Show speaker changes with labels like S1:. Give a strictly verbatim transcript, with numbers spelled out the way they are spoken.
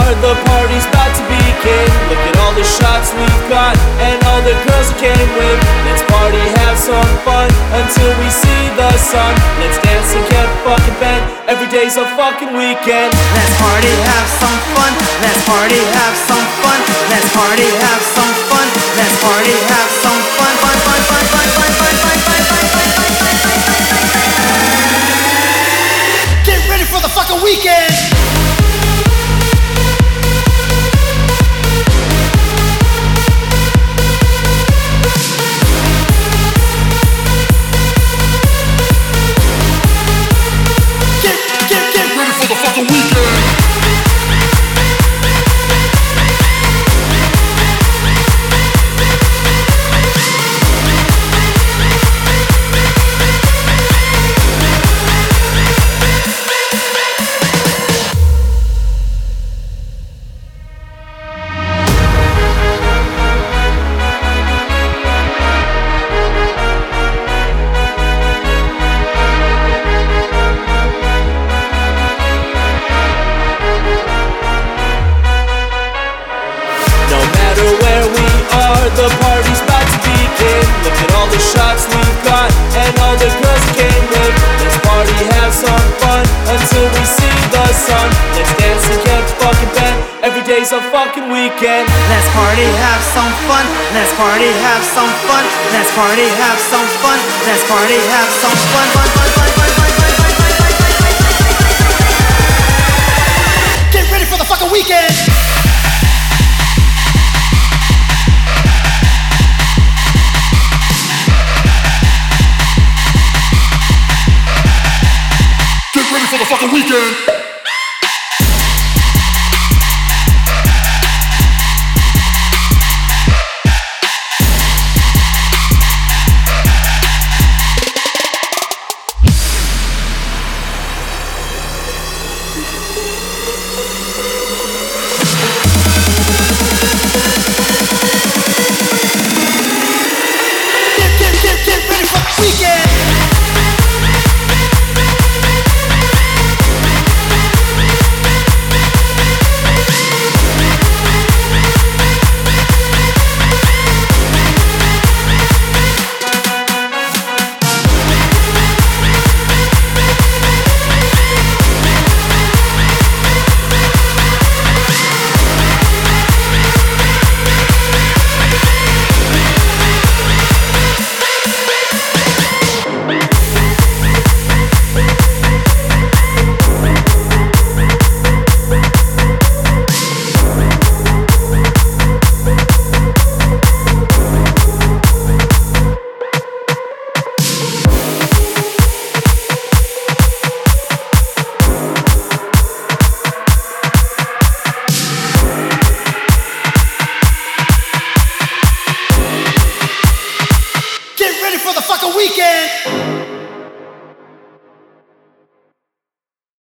S1: are, the party's about to begin. Look at all the shots we've got and all the girls who came with. Let's party, have some fun until we see the sun. Let's dance and get fucking bent. Every day's a fucking weekend.
S2: Let's party, have some fun. Let's party, have some fun. Let's party, have some fun. Let's party, have some fun. Fun, fun, fun, fun, fun, fun, fun, fun, fun, fun, fun, fun, fun, fun. Get ready for the fucking weekend.
S1: The party's about to begin. Look at all the shots we've got and all the girls who came with. Let's party, have some fun until we see the sun. Let's dance and get fucking bent. Every day's a fucking weekend.
S2: Let's party, have some fun. Let's party, have some fun. Let's party, have some fun. Let's party, have some fun. Fun, fun, fun, fun, fun, fun, fun, fun, fun, fun. Get ready for the fucking weekend.
S3: For the fucking weekend. Get, get, get, get ready for the weekend. For the fucking weekend.